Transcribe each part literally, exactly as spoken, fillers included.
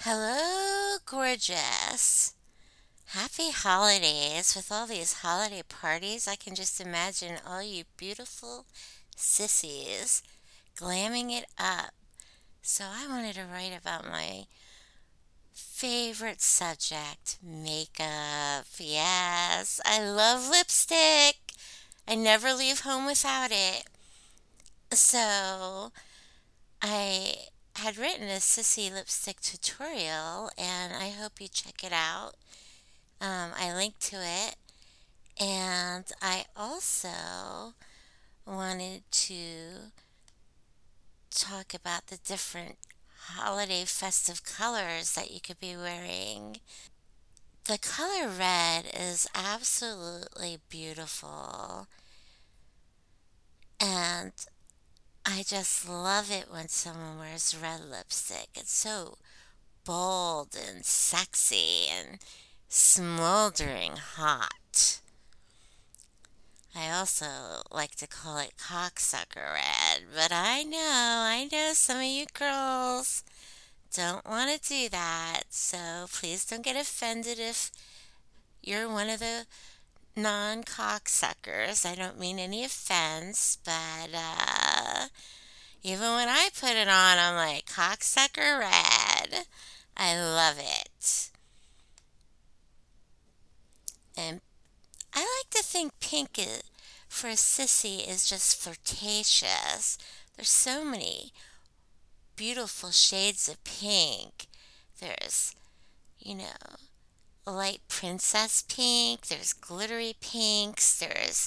Hello, gorgeous. Happy holidays. With all these holiday parties, I can just imagine all you beautiful sissies glamming it up. So, I wanted to write about my favorite subject makeup. Yes, I love lipstick. I never leave home without it. So, I had written a sissy lipstick tutorial and I hope you check it out. Um, I linked to it, and I also wanted to talk about the different holiday festive colors that you could be wearing. The color red is absolutely beautiful, and I just love it when someone wears red lipstick. It's so bold and sexy and smoldering hot. I also like to call it cocksucker red, but I know, I know some of you girls don't want to do that, so please don't get offended if you're one of the non cocksuckers. I don't mean any offense, but uh, even when I put it on, I'm like, cocksucker red. I love it. And I like to think pink is, for a sissy is just flirtatious. There's so many beautiful shades of pink. There's, you know, light princess pink, there's glittery pinks, there's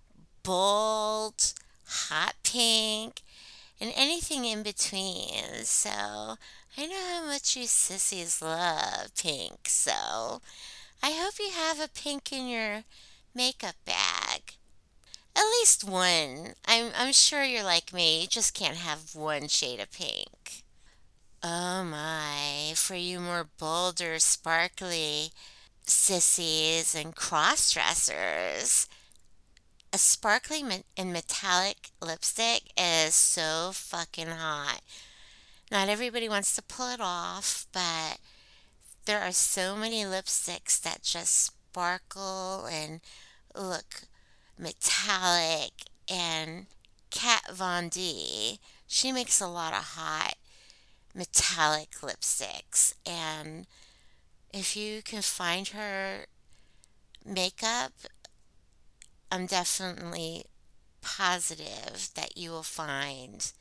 bold, hot pink, and anything in between. So I know how much you sissies love pink. So I hope you have a pink in your makeup bag. At least one. I'm I'm sure you're like me. You just can't have one shade of pink. Oh my, for you more bolder, sparkly sissies and cross dressers. A sparkly me- and metallic lipstick is so fucking hot. Not everybody wants to pull it off, but there are so many lipsticks that just sparkle and look metallic. And Kat Von D, she makes a lot of hot metallic lipsticks. And if you can find her makeup, I'm definitely positive that you will find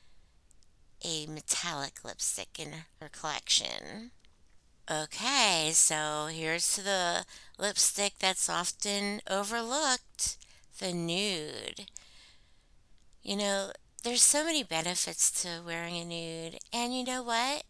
a metallic lipstick in her collection. Okay, so here's to the lipstick that's often overlooked, the nude. You know, there's so many benefits to wearing a nude. And you know what?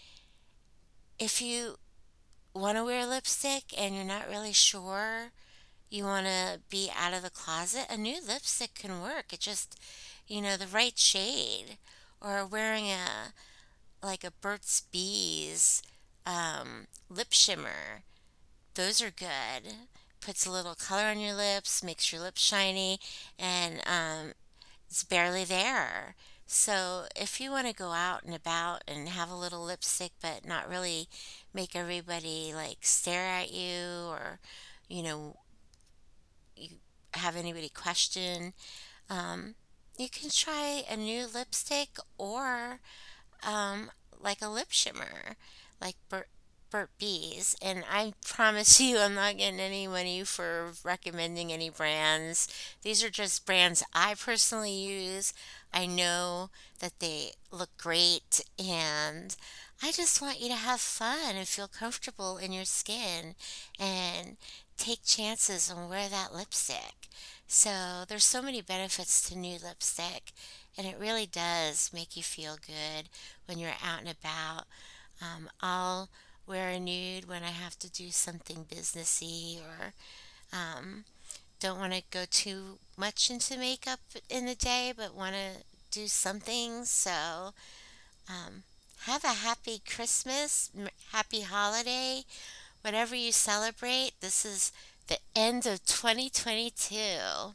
If you want to wear lipstick and you're not really sure, you want to be out of the closet, a nude lipstick can work. It just, you know, the right shade. Or wearing a, like a Burt's Bees um, lip shimmer. Those are good. Puts a little color on your lips, makes your lips shiny, and um, it's barely there. So if you want to go out and about and have a little lipstick, but not really make everybody like stare at you or, you know, you have anybody question, um, you can try a new lipstick or um, like a lip shimmer, like Burt, Burt Bees. And I promise you, I'm not getting any money for recommending any brands. These are just brands I personally use. I know that they look great, and I just want you to have fun and feel comfortable in your skin and take chances and wear that lipstick. So, there's so many benefits to new lipstick, and it really does make you feel good when you're out and about. Um, I'll wear a nude when I have to do something businessy or um, don't want to go too much into makeup in the day, but want to do something. So, um, have a happy Christmas, m- happy holiday, whatever you celebrate. This is the end of twenty twenty-two.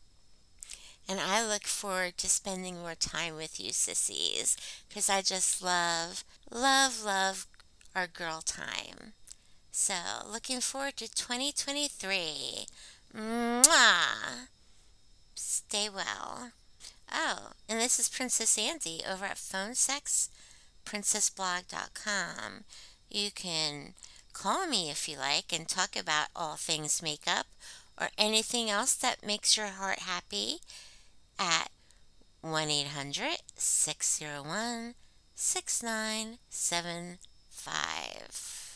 And I look forward to spending more time with you, sissies, because I just love, love, love our girl time. So, looking forward to twenty twenty-three. Mwah! Stay well. Oh, and this is Princess Andy over at phone sex princess blog dot com. You can call me if you like and talk about all things makeup or anything else that makes your heart happy at one eight hundred six zero one six nine seven five.